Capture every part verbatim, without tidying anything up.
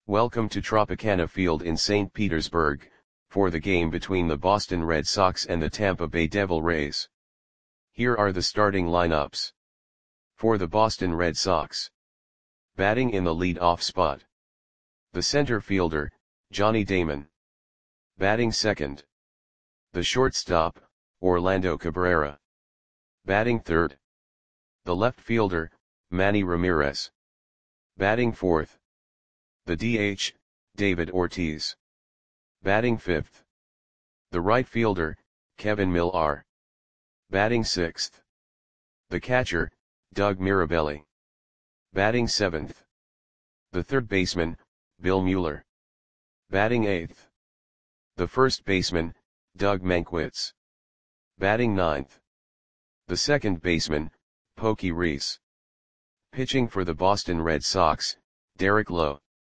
Welcome to Tropicana Field in Saint Petersburg, for the game between the Boston Red Sox and the Tampa Bay Devil Rays. Here are the starting lineups. For the Boston Red Sox. Batting in the lead-off spot. The center fielder, Johnny Damon. Batting second. The shortstop, Orlando Cabrera. Batting third. The left fielder, Manny Ramirez. Batting fourth. The D H, David Ortiz. Batting fifth. The right fielder, Kevin Millar. Batting sixth. The catcher, Doug Mirabelli. Batting seventh. The third baseman, Bill Mueller. Batting eighth. The first baseman, Doug Mankiewicz. Batting ninth. The second baseman, Pokey Reese. Pitching for the Boston Red Sox, Derek Lowe.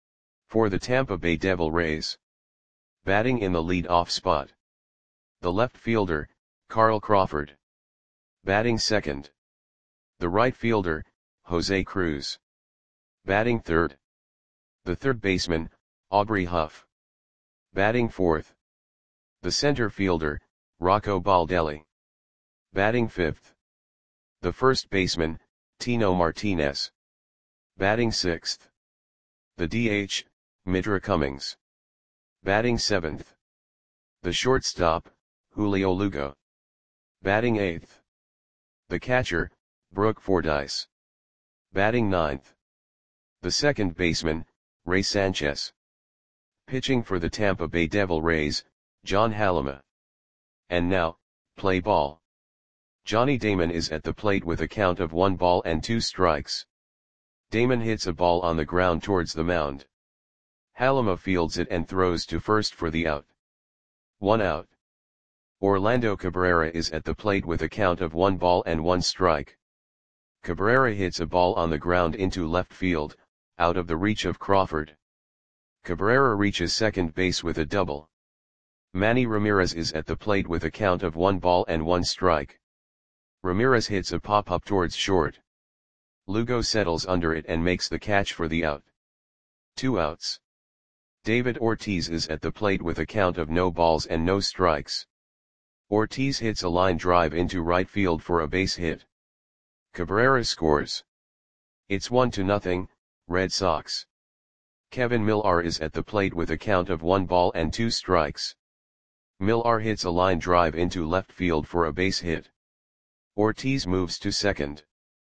For the Tampa Bay Devil Rays. Batting in the lead-off spot. The left fielder, Carl Crawford. Batting second. The right fielder, Jose Cruz. Batting third. The third baseman, Aubrey Huff. Batting fourth. The center fielder, Rocco Baldelli. Batting fifth. The first baseman, Tino Martinez. Batting sixth. The D H, Mitra Cummings. Batting seventh. The shortstop, Julio Lugo. Batting eighth. The catcher, Brooke Fordyce. Batting ninth. The second baseman, Ray Sanchez. Pitching for the Tampa Bay Devil Rays, John Halama. And now, play ball. Johnny Damon is at the plate with a count of one ball and two strikes. Damon hits a ball on the ground towards the mound. Halama fields it and throws to first for the out. One out. Orlando Cabrera is at the plate with a count of one ball and one strike. Cabrera hits a ball on the ground into left field, out of the reach of Crawford. Cabrera reaches second base with a double. Manny Ramirez is at the plate with a count of one ball and one strike. Ramirez hits a pop-up towards short. Lugo settles under it and makes the catch for the out. Two outs. David Ortiz is at the plate with a count of no balls and no strikes. Ortiz hits a line drive into right field for a base hit. Cabrera scores. It's one to nothing, Red Sox. Kevin Millar is at the plate with a count of one ball and two strikes. Millar hits a line drive into left field for a base hit. Ortiz moves to second.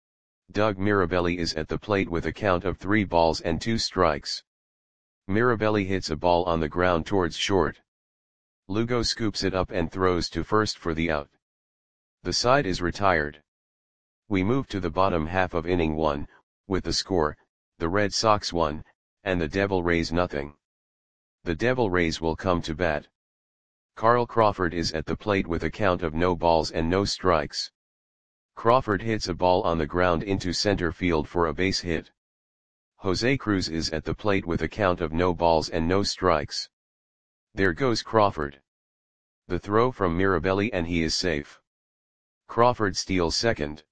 Doug Mirabelli is at the plate with a count of three balls and two strikes. Mirabelli hits a ball on the ground towards short. Lugo scoops it up and throws to first for the out. The side is retired. We move to the bottom half of inning one, with the score, the Red Sox one, and the Devil Rays nothing. The Devil Rays will come to bat. Carl Crawford is at the plate with a count of no balls and no strikes. Crawford hits a ball on the ground into center field for a base hit. Jose Cruz is at the plate with a count of no balls and no strikes. There goes Crawford. The throw from Mirabelli and he is safe. Crawford steals second.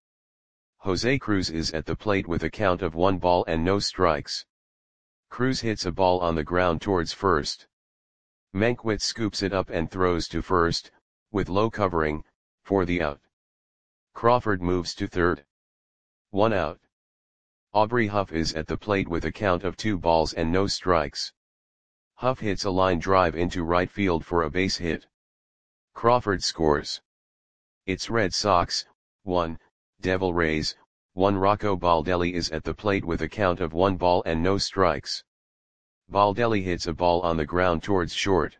Jose Cruz is at the plate with a count of one ball and no strikes. Cruz hits a ball on the ground towards first. Mankiewicz scoops it up and throws to first, with low covering, for the out. Crawford moves to third. One out. Aubrey Huff is at the plate with a count of two balls and no strikes. Huff hits a line drive into right field for a base hit. Crawford scores. It's Red Sox, one, Devil Rays, one. Rocco Baldelli is at the plate with a count of one ball and no strikes. Baldelli hits a ball on the ground towards short.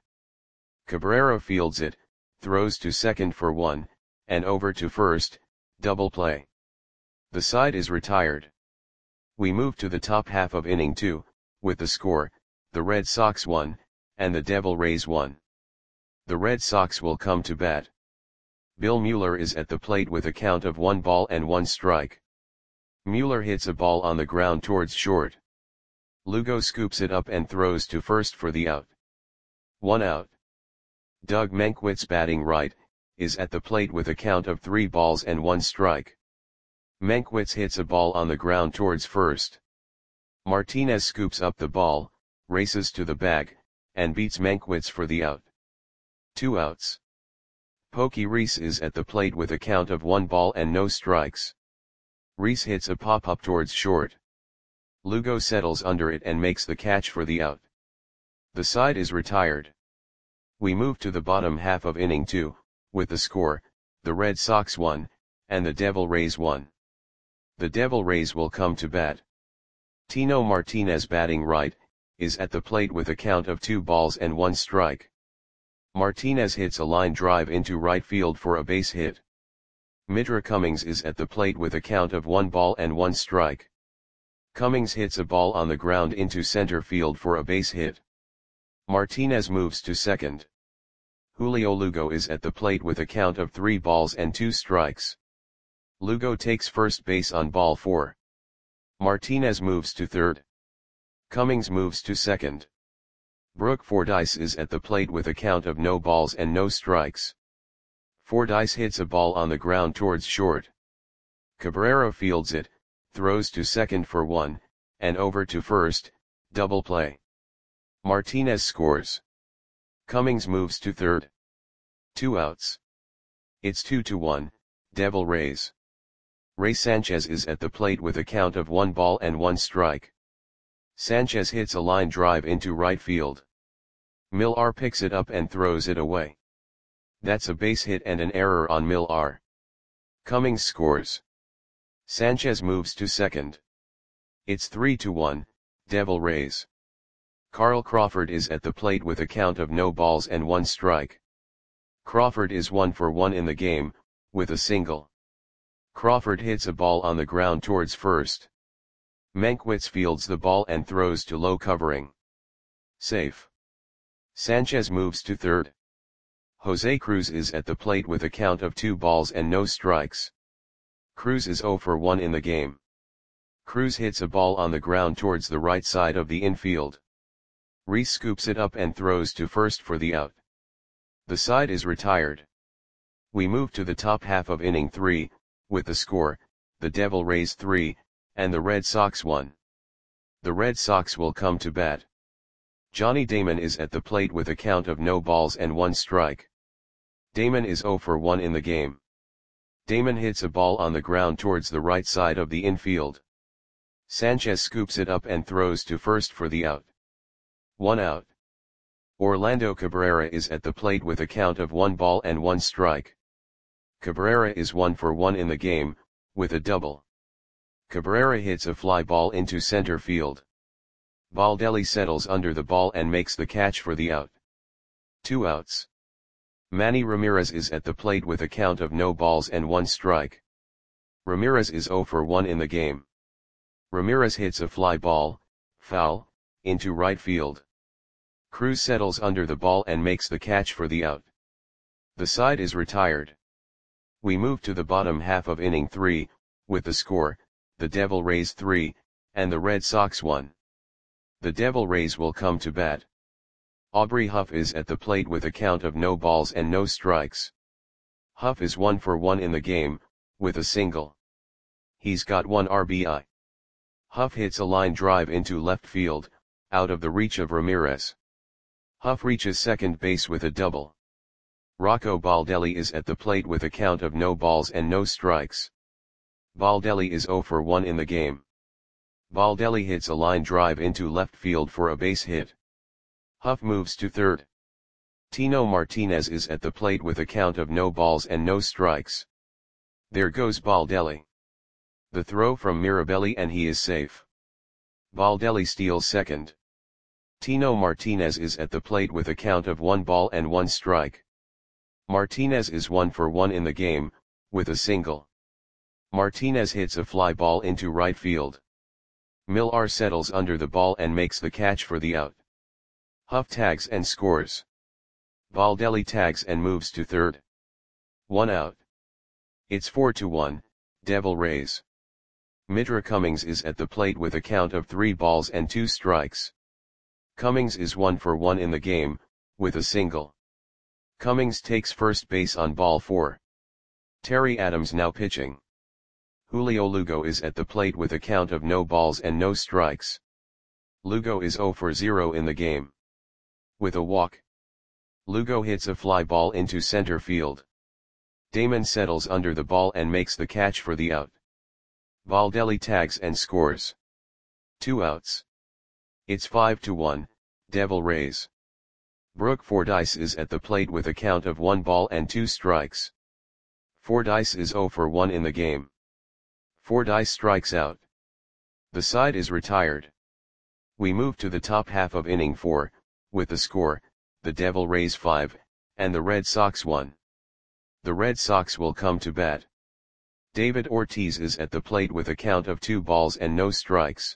Cabrera fields it, throws to second for one, and over to first, double play. The side is retired. We move to the top half of inning two, with the score, the Red Sox one, and the Devil Rays one. The Red Sox will come to bat. Bill Mueller is at the plate with a count of one ball and one strike. Mueller hits a ball on the ground towards short. Lugo scoops it up and throws to first for the out. One out. Doug Mankiewicz, batting right, is at the plate with a count of three balls and one strike. Mankiewicz hits a ball on the ground towards first. Martinez scoops up the ball, races to the bag, and beats Mankiewicz for the out. Two outs. Pokey Reese is at the plate with a count of one ball and no strikes. Reese hits a pop-up towards short. Lugo settles under it and makes the catch for the out. The side is retired. We move to the bottom half of inning two, with the score, the Red Sox one, and the Devil Rays one. The Devil Rays will come to bat. Tino Martinez, batting right, is at the plate with a count of two balls and one strike. Martinez hits a line drive into right field for a base hit. Mitra Cummings is at the plate with a count of one ball and one strike. Cummings hits a ball on the ground into center field for a base hit. Martinez moves to second. Julio Lugo is at the plate with a count of three balls and two strikes. Lugo takes first base on ball four. Martinez moves to third. Cummings moves to second. Brooke Fordyce is at the plate with a count of no balls and no strikes. Fordyce hits a ball on the ground towards short. Cabrera fields it, throws to second for one, and over to first, double play. Martinez scores. Cummings moves to third. Two outs. It's two to one, Devil Rays. Ray Sanchez is at the plate with a count of one ball and one strike. Sanchez hits a line drive into right field. Millar picks it up and throws it away. That's a base hit and an error on Millar. Cummings scores. Sanchez moves to second. It's three to one, Devil Rays. Carl Crawford is at the plate with a count of no balls and one strike. Crawford is one for one in the game, with a single. Crawford hits a ball on the ground towards first. Mankiewicz fields the ball and throws to low covering. Safe. Sanchez moves to third. Jose Cruz is at the plate with a count of two balls and no strikes. Cruz is zero for one in the game. Cruz hits a ball on the ground towards the right side of the infield. Reese scoops it up and throws to first for the out. The side is retired. We move to the top half of inning three, with the score, the Devil Rays three, and the Red Sox one. The Red Sox will come to bat. Johnny Damon is at the plate with a count of no balls and one strike. Damon is zero for one in the game. Damon hits a ball on the ground towards the right side of the infield. Sanchez scoops it up and throws to first for the out. One out. Orlando Cabrera is at the plate with a count of one ball and one strike. Cabrera is one for one in the game, with a double. Cabrera hits a fly ball into center field. Baldelli settles under the ball and makes the catch for the out. Two outs. Manny Ramirez is at the plate with a count of no balls and one strike. Ramirez is zero for one in the game. Ramirez hits a fly ball, foul, into right field. Cruz settles under the ball and makes the catch for the out. The side is retired. We move to the bottom half of inning three, with the score, the Devil Rays three, and the Red Sox one. The Devil Rays will come to bat. Aubrey Huff is at the plate with a count of no balls and no strikes. Huff is one for one in the game, with a single. He's got one R B I. Huff hits a line drive into left field, out of the reach of Ramirez. Huff reaches second base with a double. Rocco Baldelli is at the plate with a count of no balls and no strikes. Baldelli is zero for one in the game. Baldelli hits a line drive into left field for a base hit. Huff moves to third. Tino Martinez is at the plate with a count of no balls and no strikes. There goes Baldelli. The throw from Mirabelli and he is safe. Baldelli steals second. Tino Martinez is at the plate with a count of one ball and one strike. Martinez is one for one in the game, with a single. Martinez hits a fly ball into right field. Millar settles under the ball and makes the catch for the out. Huff tags and scores. Baldelli tags and moves to third. One out. It's four to one, Devil Rays. Mitra Cummings is at the plate with a count of three balls and two strikes. Cummings is one for one in the game, with a single. Cummings takes first base on ball four. Terry Adams now pitching. Julio Lugo is at the plate with a count of no balls and no strikes. Lugo is zero for zero in the game. With a walk, Lugo hits a fly ball into center field. Damon settles under the ball and makes the catch for the out. Baldelli tags and scores. Two outs. It's five to one, Devil Rays. Brooke Fordyce is at the plate with a count of one ball and two strikes. Fordyce is zero for one in the game. Fordyce strikes out. The side is retired. We move to the top half of inning four, with the score, the Devil Rays five, and the Red Sox one. The Red Sox will come to bat. David Ortiz is at the plate with a count of two balls and no strikes.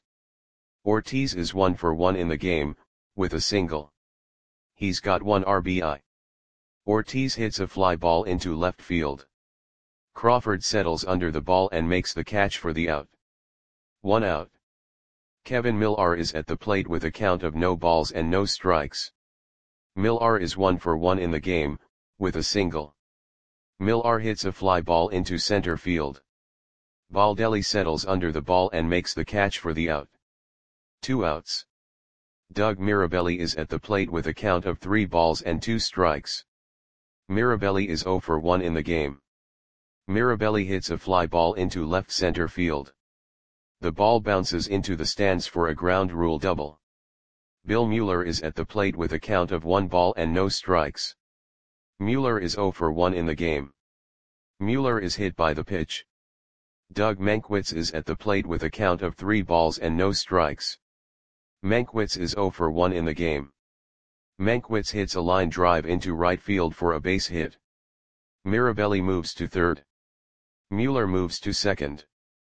Ortiz is one for one in the game, with a single. He's got one R B I. Ortiz hits a fly ball into left field. Crawford settles under the ball and makes the catch for the out. One out. Kevin Millar is at the plate with a count of no balls and no strikes. Millar is one for one in the game, with a single. Millar hits a fly ball into center field. Baldelli settles under the ball and makes the catch for the out. Two outs. Doug Mirabelli is at the plate with a count of three balls and two strikes. Mirabelli is zero for one in the game. Mirabelli hits a fly ball into left center field. The ball bounces into the stands for a ground rule double. Bill Mueller is at the plate with a count of one ball and no strikes. Mueller is zero for one in the game. Mueller is hit by the pitch. Doug Mankiewicz is at the plate with a count of three balls and no strikes. Mankiewicz is zero for one in the game. Mankiewicz hits a line drive into right field for a base hit. Mirabelli moves to third. Mueller moves to second.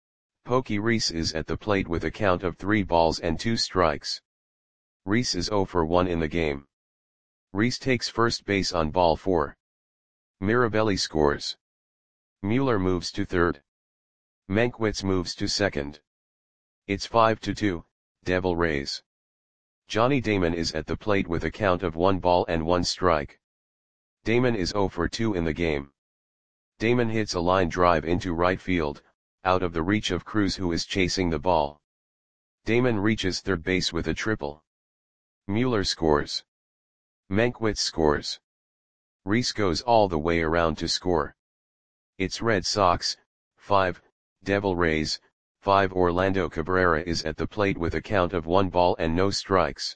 Pokey Reese is at the plate with a count of three balls and two strikes. Reese is zero for one in the game. Reese takes first base on ball four. Mirabelli scores. Mueller moves to third. Mankiewicz moves to second. It's five to two, Devil Rays. Johnny Damon is at the plate with a count of one ball and one strike. Damon is zero for two in the game. Damon hits a line drive into right field, out of the reach of Cruz, who is chasing the ball. Damon reaches third base with a triple. Mueller scores. Mankiewicz scores. Reese goes all the way around to score. It's Red Sox, five, Devil Rays, five. Orlando Cabrera is at the plate with a count of one ball and no strikes.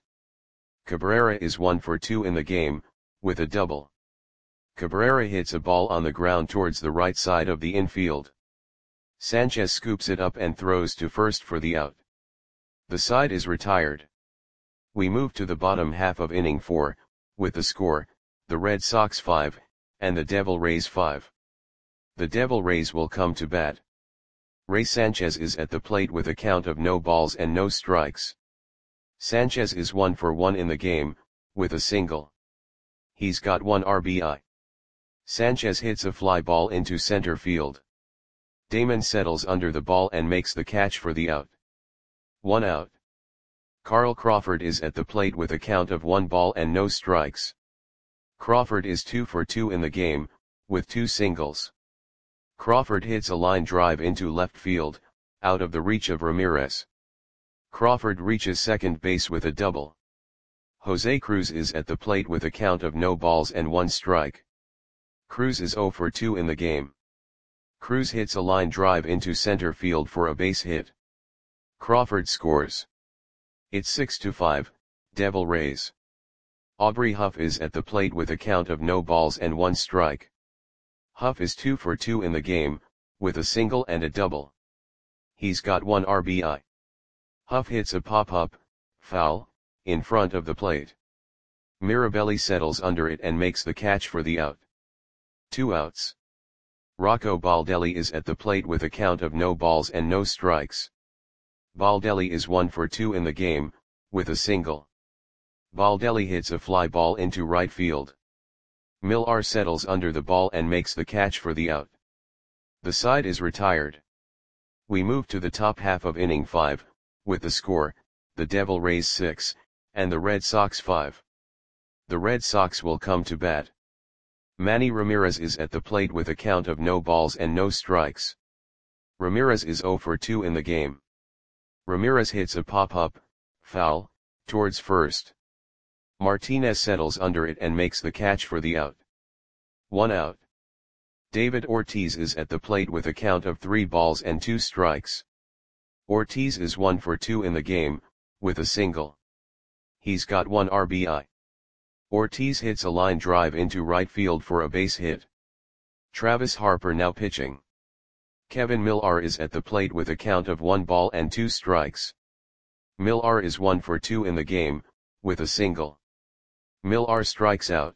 Cabrera is one for two in the game, with a double. Cabrera hits a ball on the ground towards the right side of the infield. Sanchez scoops it up and throws to first for the out. The side is retired. We move to the bottom half of inning four, with the score, the Red Sox five, and the Devil Rays five. The Devil Rays will come to bat. Ray Sanchez is at the plate with a count of no balls and no strikes. Sanchez is one for one in the game, with a single. He's got one R B I. Sanchez hits a fly ball into center field. Damon settles under the ball and makes the catch for the out. One out. Carl Crawford is at the plate with a count of one ball and no strikes. Crawford is two for two in the game, with two singles. Crawford hits a line drive into left field, out of the reach of Ramirez. Crawford reaches second base with a double. Jose Cruz is at the plate with a count of no balls and one strike. Cruz is zero for two in the game. Cruz hits a line drive into center field for a base hit. Crawford scores. It's six to five, Devil Rays. Aubrey Huff is at the plate with a count of no balls and one strike. Huff is two for two in the game, with a single and a double. He's got one R B I. Huff hits a pop-up, foul, in front of the plate. Mirabelli settles under it and makes the catch for the out. Two outs. Rocco Baldelli is at the plate with a count of no balls and no strikes. Baldelli is one for two in the game, with a single. Baldelli hits a fly ball into right field. Millar settles under the ball and makes the catch for the out. The side is retired. We move to the top half of inning five, with the score, the Devil Rays six, and the Red Sox five. The Red Sox will come to bat. Manny Ramirez is at the plate with a count of no balls and no strikes. Ramirez is zero for two in the game. Ramirez hits a pop-up, foul, towards first. Martinez settles under it and makes the catch for the out. One out. David Ortiz is at the plate with a count of three balls and two strikes. Ortiz is one for two in the game, with a single. He's got one R B I. Ortiz hits a line drive into right field for a base hit. Travis Harper now pitching. Kevin Millar is at the plate with a count of one ball and two strikes. Millar is one for two in the game, with a single. Millar strikes out.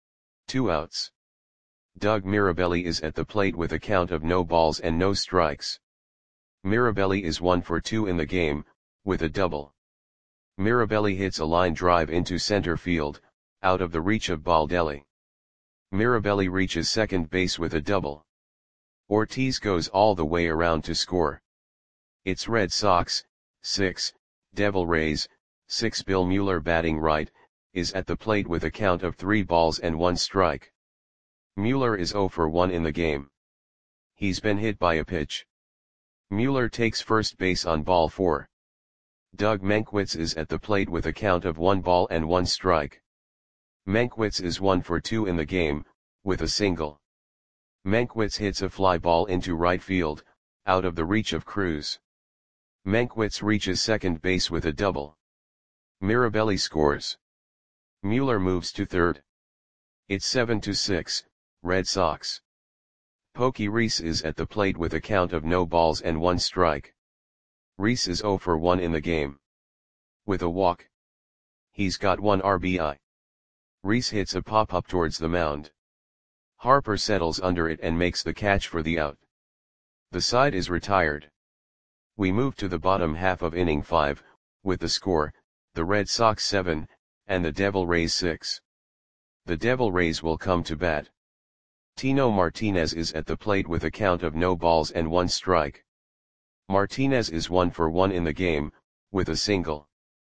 Two outs. Doug Mirabelli is at the plate with a count of no balls and no strikes. Mirabelli is one for two in the game, with a double. Mirabelli hits a line drive into center field, out of the reach of Baldelli. Mirabelli reaches second base with a double. Ortiz goes all the way around to score. It's Red Sox, six, Devil Rays, six. Bill Mueller batting right, is at the plate with a count of three balls and one strike. Mueller is zero for one in the game. He's been hit by a pitch. Mueller takes first base on ball four. Doug Mankiewicz is at the plate with a count of one ball and one strike. Mankiewicz is one for two in the game, with a single. Mankiewicz hits a fly ball into right field, out of the reach of Cruz. Mankiewicz reaches second base with a double. Mirabelli scores. Mueller moves to third. It's seven to six, Red Sox. Pokey Reese is at the plate with a count of no balls and one strike. Reese is zero for one in the game. With a walk. He's got one R B I. Reese hits a pop-up towards the mound. Harper settles under it and makes the catch for the out. The side is retired. We move to the bottom half of inning five, with the score, the Red Sox seven, and the Devil Rays six. The Devil Rays will come to bat. Tino Martinez is at the plate with a count of no balls and one strike. Martinez is one for one in the game, with a single.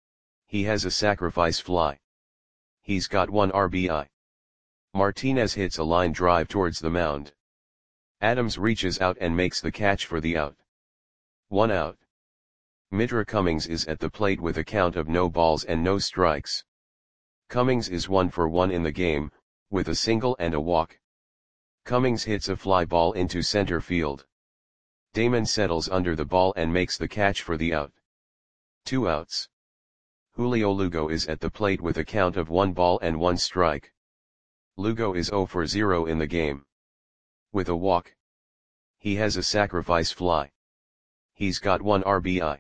He has a sacrifice fly. He's got one R B I. Martinez hits a line drive towards the mound. Adams reaches out and makes the catch for the out. One out. Mitra Cummings is at the plate with a count of no balls and no strikes. Cummings is one for one in the game, with a single and a walk. Cummings hits a fly ball into center field. Damon settles under the ball and makes the catch for the out. Two outs. Julio Lugo is at the plate with a count of one ball and one strike. Lugo is zero for zero in the game. With a walk. He has a sacrifice fly. He's got one R B I.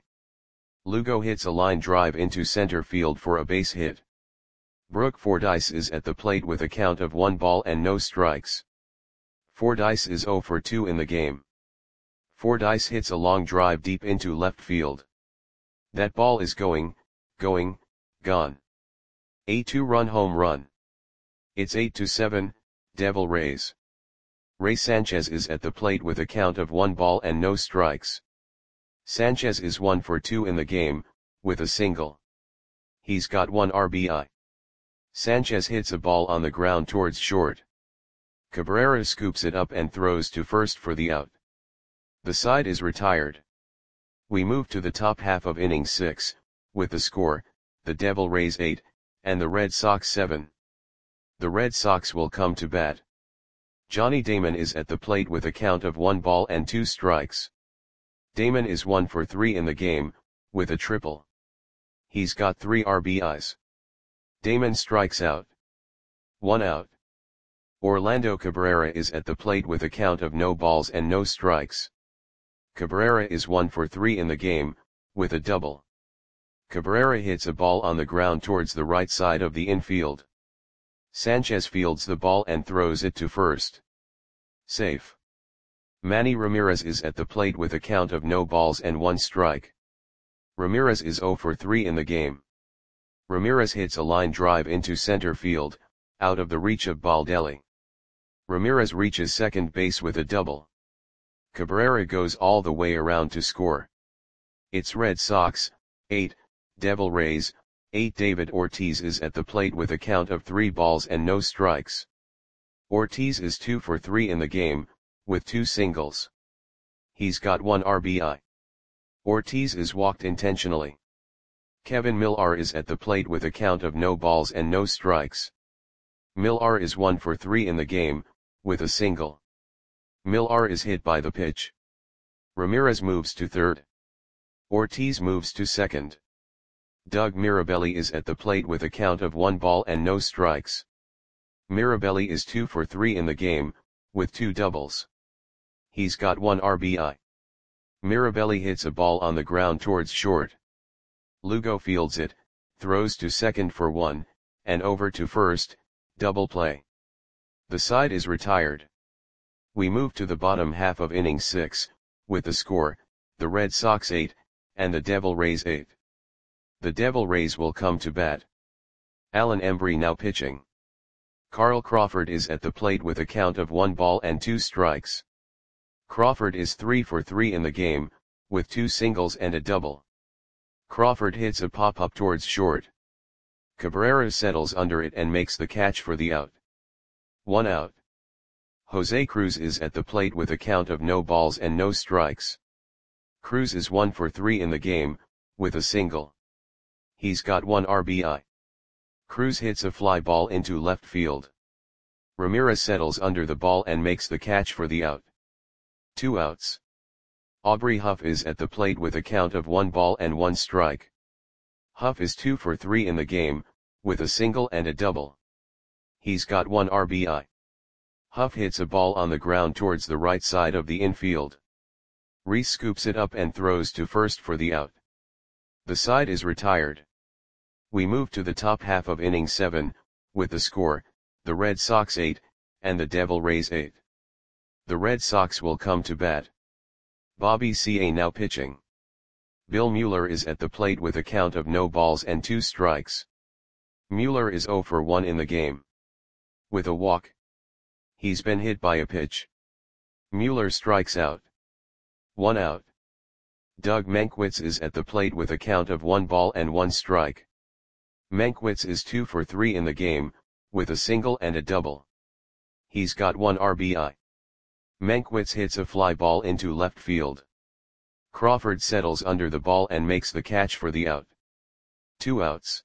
Lugo hits a line drive into center field for a base hit. Brooke Fordyce is at the plate with a count of one ball and no strikes. Fordyce is zero for two in the game. Fordyce hits a long drive deep into left field. That ball is going, going, gone. A two-run home run. It's eight to seven, Devil Rays. Ray Sanchez is at the plate with a count of one ball and no strikes. Sanchez is one for two in the game, with a single. He's got one R B I. Sanchez hits a ball on the ground towards short. Cabrera scoops it up and throws to first for the out. The side is retired. We move to the top half of inning six, with the score, the Devil Rays eight, and the Red Sox seven. The Red Sox will come to bat. Johnny Damon is at the plate with a count of one ball and two strikes. Damon is one for three in the game, with a triple. He's got three R B Is. Damon strikes out. One out. Orlando Cabrera is at the plate with a count of no balls and no strikes. Cabrera is one for three in the game, with a double. Cabrera hits a ball on the ground towards the right side of the infield. Sanchez fields the ball and throws it to first. Safe. Manny Ramirez is at the plate with a count of no balls and one strike. Ramirez is zero for three in the game. Ramirez hits a line drive into center field, out of the reach of Baldelli. Ramirez reaches second base with a double. Cabrera goes all the way around to score. It's Red Sox, eight, Devil Rays, eight. David Ortiz is at the plate with a count of three balls and no strikes. Ortiz is two for three in the game, with two singles. He's got one R B I. Ortiz is walked intentionally. Kevin Millar is at the plate with a count of no balls and no strikes. Millar is one for three in the game, with a single. Millar is hit by the pitch. Ramirez moves to third. Ortiz moves to second. Doug Mirabelli is at the plate with a count of one ball and no strikes. Mirabelli is two for three in the game, with two doubles. He's got one R B I. Mirabelli hits a ball on the ground towards short. Lugo fields it, throws to second for one, and over to first, double play. The side is retired. We move to the bottom half of inning six, with the score, the Red Sox eight, and the Devil Rays eight. The Devil Rays will come to bat. Alan Embry now pitching. Carl Crawford is at the plate with a count of one ball and two strikes. Crawford is three for three in the game, with two singles and a double. Crawford hits a pop-up towards short. Cabrera settles under it and makes the catch for the out. One out. Jose Cruz is at the plate with a count of no balls and no strikes. Cruz is one for three in the game, with a single. He's got one R B I. Cruz hits a fly ball into left field. Ramirez settles under the ball and makes the catch for the out. Two outs. Aubrey Huff is at the plate with a count of one ball and one strike. Huff is two for three in the game, with a single and a double. He's got one R B I. Huff hits a ball on the ground towards the right side of the infield. Reese scoops it up and throws to first for the out. The side is retired. We move to the top half of inning seven, with the score, the Red Sox eight, and the Devil Rays eight. The Red Sox will come to bat. Bobby C A now pitching. Bill Mueller is at the plate with a count of no balls and two strikes. Mueller is zero for one in the game. With a walk. He's been hit by a pitch. Mueller strikes out. One out. Doug Mankiewicz is at the plate with a count of one ball and one strike. Mankiewicz is two for three in the game, with a single and a double. He's got one R B I. Mankiewicz hits a fly ball into left field. Crawford settles under the ball and makes the catch for the out. Two outs.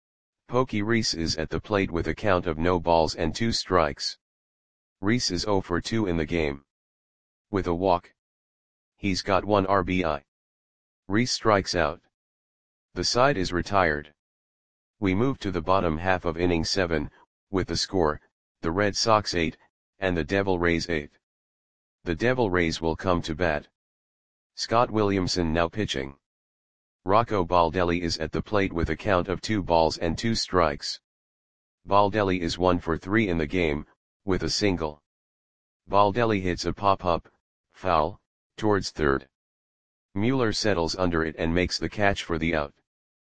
Pokey Reese is at the plate with a count of no balls and two strikes. Reese is zero for two in the game. With a walk. He's got one R B I. Reese strikes out. The side is retired. We move to the bottom half of inning seven, with the score, the Red Sox eight, and the Devil Rays eight. The Devil Rays will come to bat. Scott Williamson now pitching. Rocco Baldelli is at the plate with a count of two balls and two strikes. Baldelli is one for three in the game, with a single. Baldelli hits a pop-up, foul, towards third. Mueller settles under it and makes the catch for the out.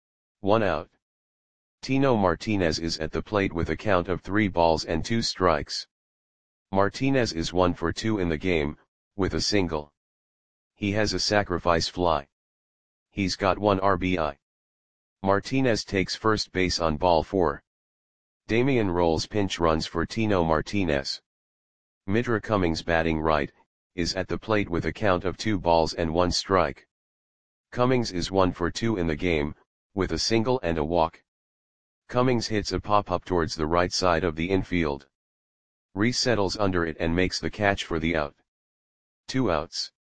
One out. Tino Martinez is at the plate with a count of three balls and two strikes. Martinez is one for two in the game, with a single. He has a sacrifice fly. He's got one R B I. Martinez takes first base on ball four. Damian Rolls pinch runs for Tino Martinez. Midra Cummings batting right, is at the plate with a count of two balls and one strike. Cummings is one for two in the game, with a single and a walk. Cummings hits a pop-up towards the right side of the infield. Reese settles under it and makes the catch for the out. Two outs.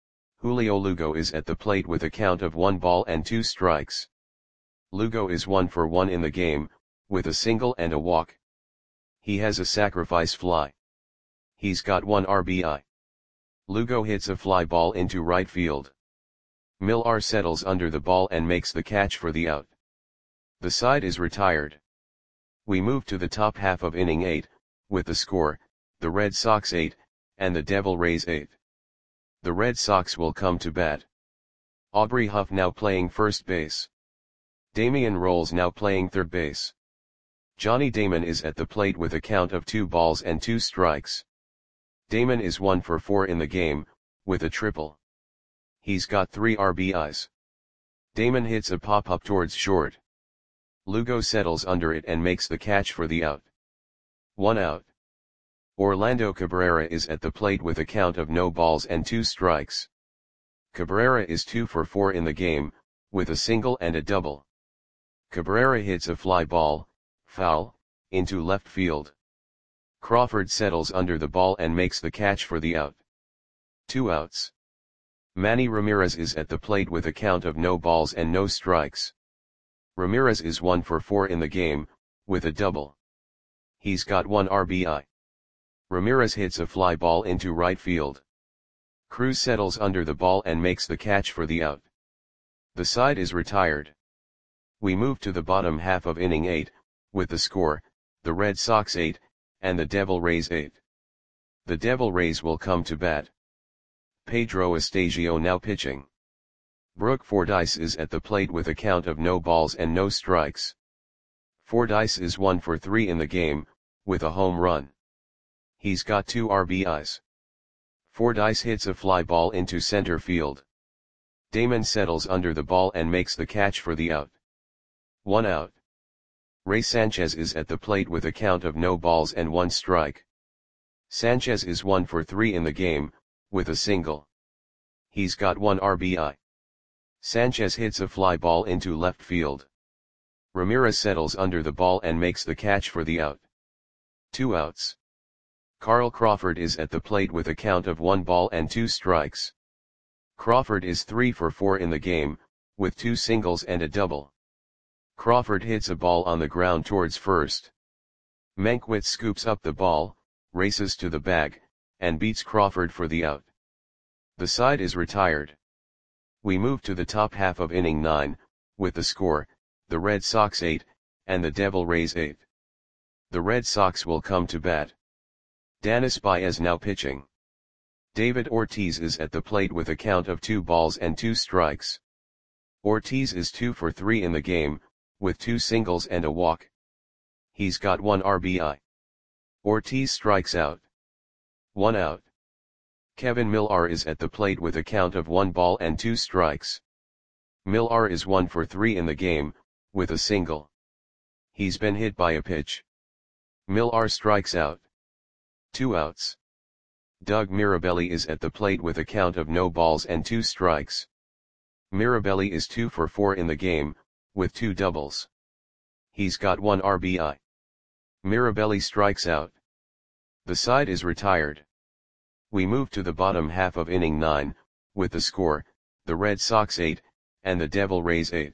Julio Lugo is at the plate with a count of one ball and two strikes. Lugo is one for one in the game, with a single and a walk. He has a sacrifice fly. He's got one R B I. Lugo hits a fly ball into right field. Millar settles under the ball and makes the catch for the out. The side is retired. We move to the top half of inning eight, with the score, the Red Sox eight, and the Devil Rays eight. The Red Sox will come to bat. Aubrey Huff now playing first base. Damian Rolls now playing third base. Johnny Damon is at the plate with a count of two balls and two strikes. Damon is one for four in the game, with a triple. He's got three R B Is. Damon hits a pop-up towards short. Lugo settles under it and makes the catch for the out. One out. Orlando Cabrera is at the plate with a count of no balls and two strikes. Cabrera is two for four in the game, with a single and a double. Cabrera hits a fly ball, foul, into left field. Crawford settles under the ball and makes the catch for the out. Two outs. Manny Ramirez is at the plate with a count of no balls and no strikes. Ramirez is one for four in the game, with a double. He's got one R B I. Ramirez hits a fly ball into right field. Cruz settles under the ball and makes the catch for the out. The side is retired. We move to the bottom half of inning eight, with the score, the Red Sox eight, and the Devil Rays eight. The Devil Rays will come to bat. Pedro Estagio now pitching. Brooke Fordyce is at the plate with a count of no balls and no strikes. Fordyce is one for three in the game, with a home run. He's got two R B Is. Fordyce hits a fly ball into center field. Damon settles under the ball and makes the catch for the out. One out. Ray Sanchez is at the plate with a count of no balls and one strike. Sanchez is one for three in the game, with a single. He's got one R B I. Sanchez hits a fly ball into left field. Ramirez settles under the ball and makes the catch for the out. Two outs. Carl Crawford is at the plate with a count of one ball and two strikes. Crawford is three for four in the game, with two singles and a double. Crawford hits a ball on the ground towards first. Mankiewicz scoops up the ball, races to the bag, and beats Crawford for the out. The side is retired. We move to the top half of inning nine, with the score, the Red Sox eight, and the Devil Rays eight. The Red Sox will come to bat. Danis Baez now pitching. David Ortiz is at the plate with a count of two balls and two strikes. Ortiz is two for three in the game, with two singles and a walk. He's got one R B I. Ortiz strikes out. One out. Kevin Millar is at the plate with a count of one ball and two strikes. Millar is one for three in the game, with a single. He's been hit by a pitch. Millar strikes out. Two outs. Doug Mirabelli is at the plate with a count of no balls and two strikes. Mirabelli is two for four in the game, with two doubles. He's got one R B I. Mirabelli strikes out. The side is retired. We move to the bottom half of inning nine, with the score, the Red Sox eight, and the Devil Rays eight.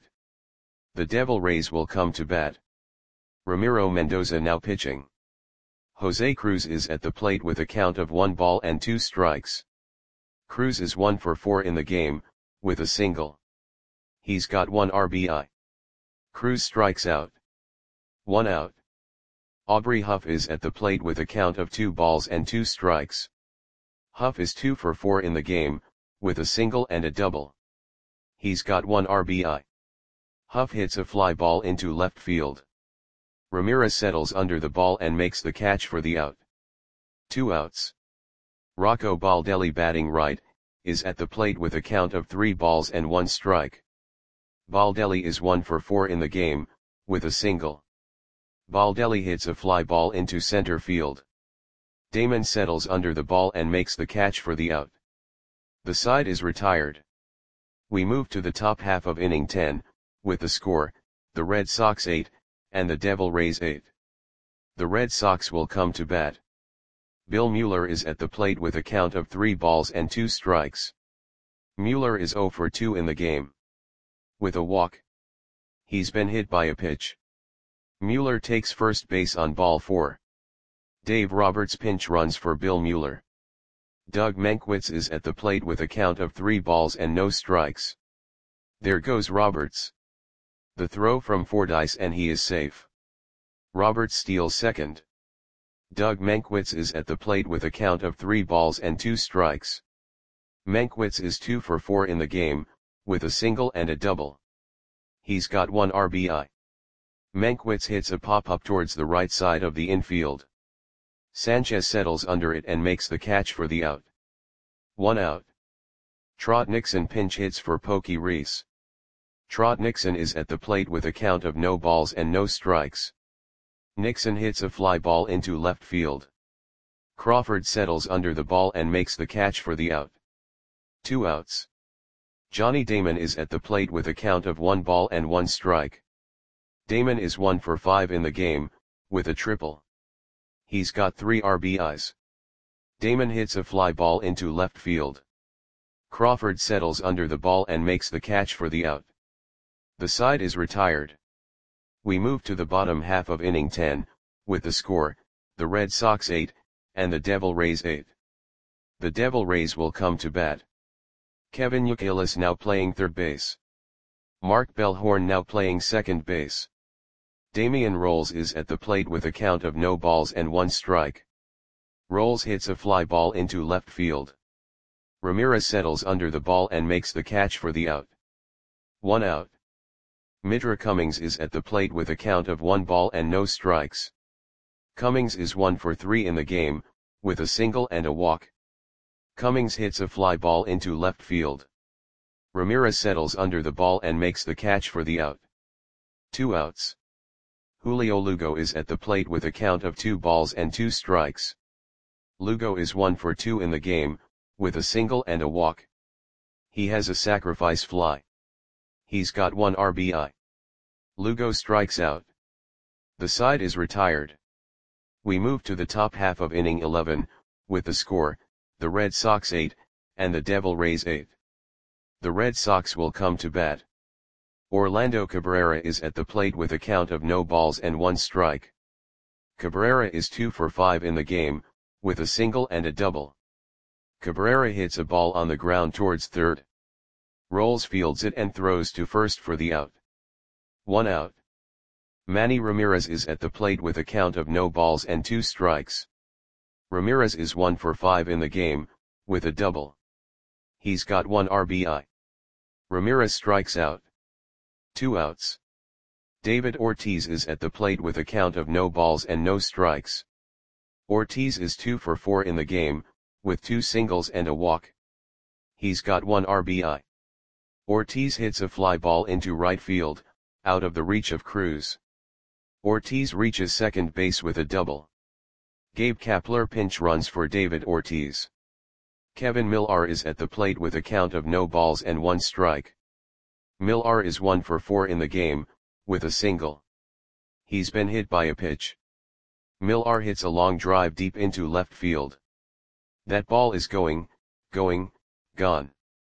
The Devil Rays will come to bat. Ramiro Mendoza now pitching. Jose Cruz is at the plate with a count of one ball and two strikes. Cruz is one for four in the game, with a single. He's got one R B I. Cruz strikes out. One out. Aubrey Huff is at the plate with a count of two balls and two strikes. Huff is two for four in the game, with a single and a double. He's got one R B I. Huff hits a fly ball into left field. Ramirez settles under the ball and makes the catch for the out. Two outs. Rocco Baldelli batting right, is at the plate with a count of three balls and one strike. Baldelli is one for four in the game, with a single. Baldelli hits a fly ball into center field. Damon settles under the ball and makes the catch for the out. The side is retired. We move to the top half of inning ten, with the score, the Red Sox eight, and the Devil Rays eight. The Red Sox will come to bat. Bill Mueller is at the plate with a count of three balls and two strikes. Mueller is zero for two in the game. With a walk. He's been hit by a pitch. Mueller takes first base on ball four. Dave Roberts pinch runs for Bill Mueller. Doug Mankiewicz is at the plate with a count of three balls and no strikes. There goes Roberts. The throw from Fordyce and he is safe. Roberts steals second. Doug Mankiewicz is at the plate with a count of three balls and two strikes. Mankiewicz is two for four in the game, with a single and a double. He's got one R B I. Mankiewicz hits a pop-up towards the right side of the infield. Sanchez settles under it and makes the catch for the out. One out. Trot Nixon pinch hits for Pokey Reese. Trot Nixon is at the plate with a count of no balls and no strikes. Nixon hits a fly ball into left field. Crawford settles under the ball and makes the catch for the out. Two outs. Johnny Damon is at the plate with a count of one ball and one strike. Damon is one for five in the game, with a triple. He's got three R B Is. Damon hits a fly ball into left field. Crawford settles under the ball and makes the catch for the out. The side is retired. We move to the bottom half of inning ten, with the score, the Red Sox eight, and the Devil Rays eight. The Devil Rays will come to bat. Kevin Youkilis now playing third base. Mark Bellhorn now playing second base. Damian Rolls is at the plate with a count of no balls and one strike. Rolls hits a fly ball into left field. Ramirez settles under the ball and makes the catch for the out. One out. Mitra Cummings is at the plate with a count of one ball and no strikes. Cummings is one for three in the game, with a single and a walk. Cummings hits a fly ball into left field. Ramirez settles under the ball and makes the catch for the out. Two outs. Julio Lugo is at the plate with a count of two balls and two strikes. Lugo is one for two in the game, with a single and a walk. He has a sacrifice fly. He's got one R B I. Lugo strikes out. The side is retired. We move to the top half of inning eleven, with the score, the Red Sox eight, and the Devil Rays eight. The Red Sox will come to bat. Orlando Cabrera is at the plate with a count of no balls and one strike. Cabrera is two for five in the game, with a single and a double. Cabrera hits a ball on the ground towards third. Rolls fields it and throws to first for the out. One out. Manny Ramirez is at the plate with a count of no balls and two strikes. Ramirez is one for five in the game, with a double. He's got one R B I. Ramirez strikes out. Two outs. David Ortiz is at the plate with a count of no balls and no strikes. Ortiz is two for four in the game, with two singles and a walk. He's got one R B I. Ortiz hits a fly ball into right field, out of the reach of Cruz. Ortiz reaches second base with a double. Gabe Kapler pinch runs for David Ortiz. Kevin Millar is at the plate with a count of no balls and one strike. Millar is one for four in the game, with a single. He's been hit by a pitch. Millar hits a long drive deep into left field. That ball is going, going, gone.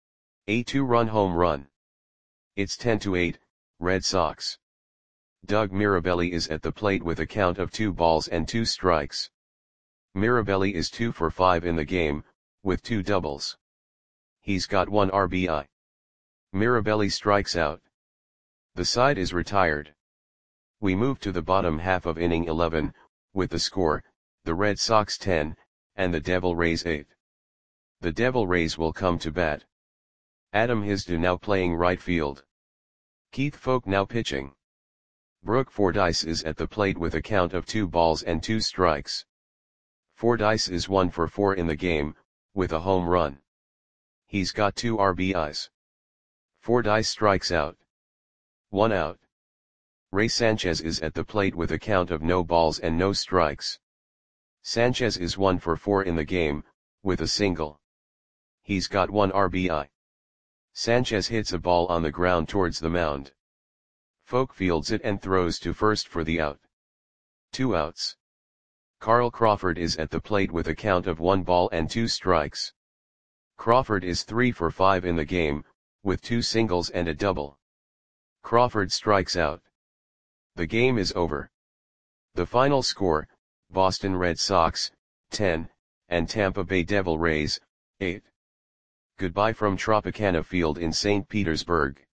A two-run home run. It's ten to eight, Red Sox. Doug Mirabelli is at the plate with a count of two balls and two strikes. Mirabelli is two for five in the game, with two doubles. He's got one R B I. Mirabelli strikes out. The side is retired. We move to the bottom half of inning eleven, with the score, the Red Sox ten, and the Devil Rays eight. The Devil Rays will come to bat. Adam Hisdu now playing right field. Keith Folk now pitching. Brooke Fordyce is at the plate with a count of two balls and two strikes. Fordyce is one for four in the game, with a home run. He's got two R B Is. Fordyce strikes out. One out. Ray Sanchez is at the plate with a count of no balls and no strikes. Sanchez is one for four in the game, with a single. He's got one R B I. Sanchez hits a ball on the ground towards the mound. Folk fields it and throws to first for the out. Two outs. Carl Crawford is at the plate with a count of one ball and two strikes. Crawford is three for five in the game, with two singles and a double. Crawford strikes out. The game is over. The final score, Boston Red Sox, ten, and Tampa Bay Devil Rays, eight. Goodbye from Tropicana Field in Saint Petersburg.